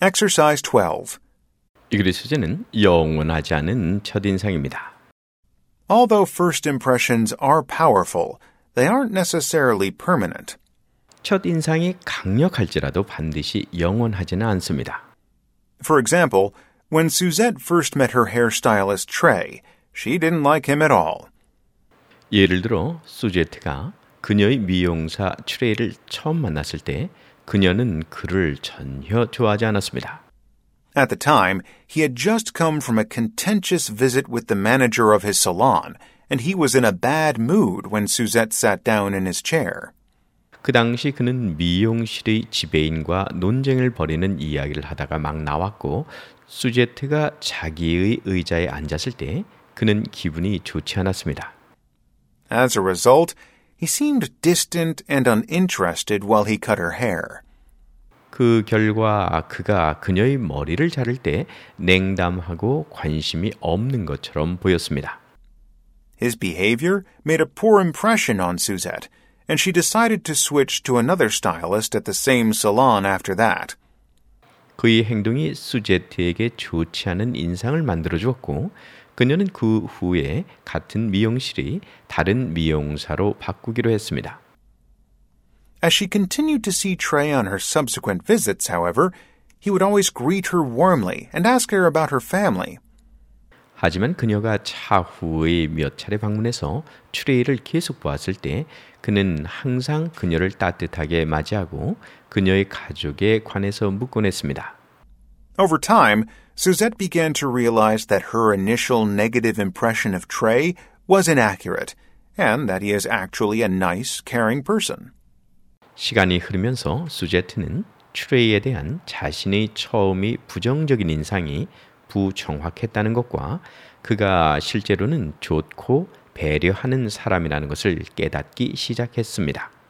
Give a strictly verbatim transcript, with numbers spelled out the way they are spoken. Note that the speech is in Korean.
Exercise twelve. 이 글의 소재는 영원하지 않은 첫인상입니다. Although first impressions are powerful, they aren't necessarily permanent. 첫인상이 강력할지라도 반드시 영원하지는 않습니다. For example, when Suzette first met her hairstylist Trey, she didn't like him at all. 예를 들어 수제트가 그녀의 미용사 트레이를 처음 만났을 때 그녀는 그를 전혀 좋아하지 않았습니다. At the time, he had just come from a contentious visit with the manager of his salon, and he was in a bad mood when Suzette sat down in his chair. 그 당시 그는 미용실의 지배인과 논쟁을 벌이는 이야기를 하다가 막 나왔고 수제트가 자기의 의자에 앉았을 때 그는 기분이 좋지 않았습니다. As a result, he seemed distant and uninterested while he cut her hair. 그 결과 그가 그녀의 머리를 자를 때 냉담하고 관심이 없는 것처럼 보였습니다. His behavior made a poor impression on Suzette, and she decided to switch to another stylist at the same salon after that. 그의 행동이 수제트에게 좋지 않은 인상을 만들어 주었고 그녀는 그 후에 같은 미용실이 다른 미용사로 바꾸기로 했습니다. As she continued to see Trey on her subsequent visits, however, he would always greet her warmly and ask her about her family. 하지만 그녀가 차후에 몇 차례 방문해서 트레이를 계속 보았을 때 그는 항상 그녀를 따뜻하게 맞이하고 그녀의 가족에 관해서 묻곤 했습니다. Over time, Suzette began to realize that her initial negative impression of Trey was inaccurate, and that he is actually a nice, caring person. 시간이 흐르면서 수제트는 트레이에 대한 자신의 처음이 부정적인 인상이 부정확했다는 것과 그가 실제로는 좋고 배려하는 사람이라는 것을 깨닫기 시작했습니다.